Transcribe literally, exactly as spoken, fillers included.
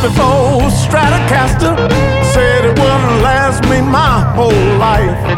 before Stratocaster said it wouldn't last me my whole life.